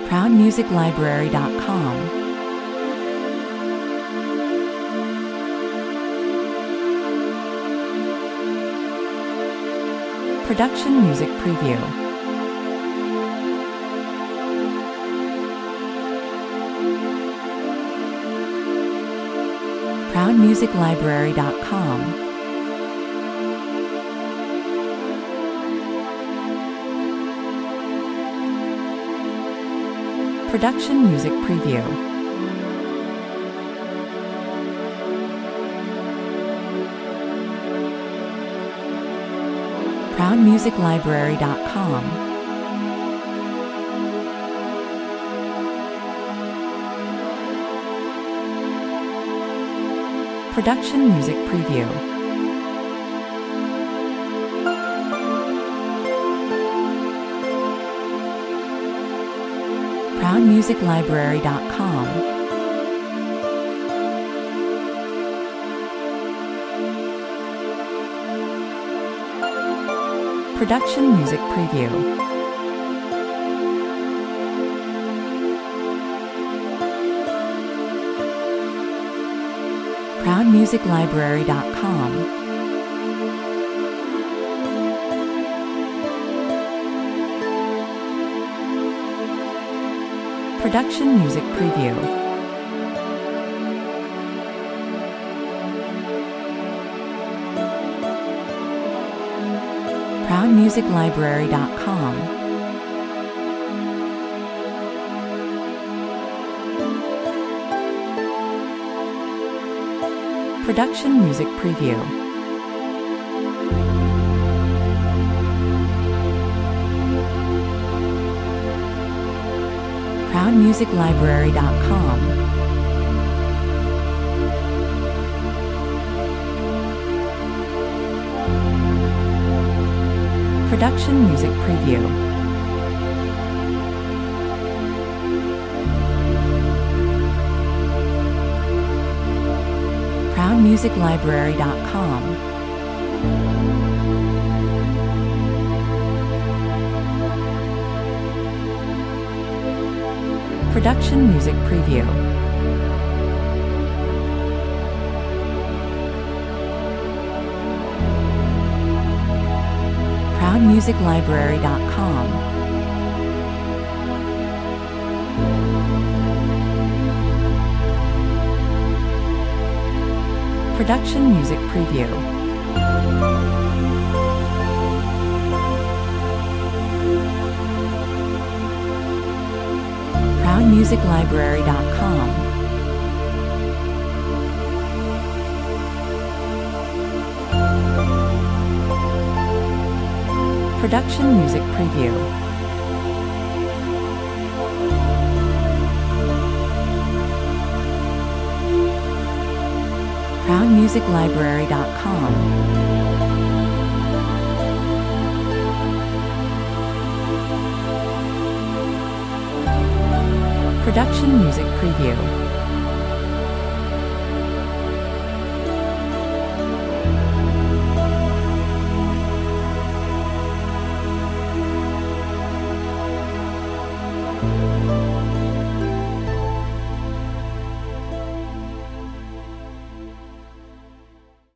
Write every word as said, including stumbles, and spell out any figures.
proud music library dot com. Production Music Preview. proud music library dot com. Production Music Preview. proud music library dot com. Production Music Preview. proud music library dot com. Production Music Preview. proud music library dot com. Production Music Preview. proud music library dot com. Production Music Preview. proud music library dot com. Production Music Preview. proud music library dot com. Production Music Preview. proud music library dot com. Production Music Preview. proud music library dot com. Production Music Preview. proud music library dot com. Production Music Preview.